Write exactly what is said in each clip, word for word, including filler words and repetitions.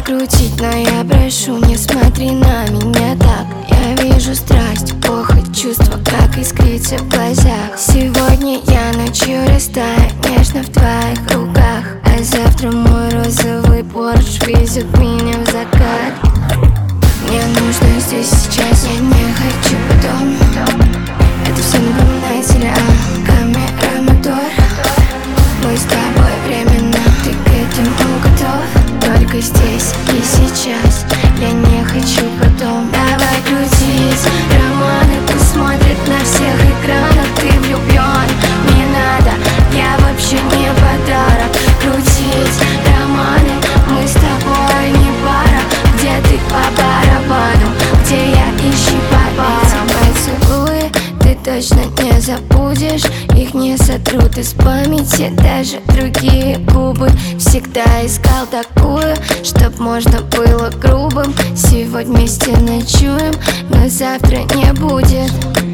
крутить, но я прошу, не смотри на меня так. Я вижу страсть, похоть, чувства, как искрится в глазах. Сегодня я ночью растаю нежно в твоих руках, а завтра мой розовый Порш везет меня в закат. Мне нужно здесь сейчас, я не хочу потом. Это все напоминает сериал, камера, мотор. Мы с тобой временно, ты к этому готов? Только здесь и сейчас, я не хочу потом. Давай крутить романы, пусть смотрят на всех экранах. Ты влюблен, не надо, я вообще не подарок. Крутить романы, мы с тобой не пара. Где ты по барабану, где я, ищи по парам. Поцелуи ты точно не забудешь, их не сотрут из памяти даже другие губы. Всегда искал такую, чтоб можно было грубым. Сегодня вместе ночуем, но завтра не будет.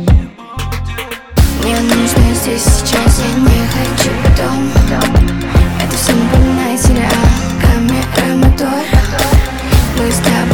Мне нужно здесь сейчас, я не хочу потом. Это все напоминает сериал, камера, мотор. Мы с тобой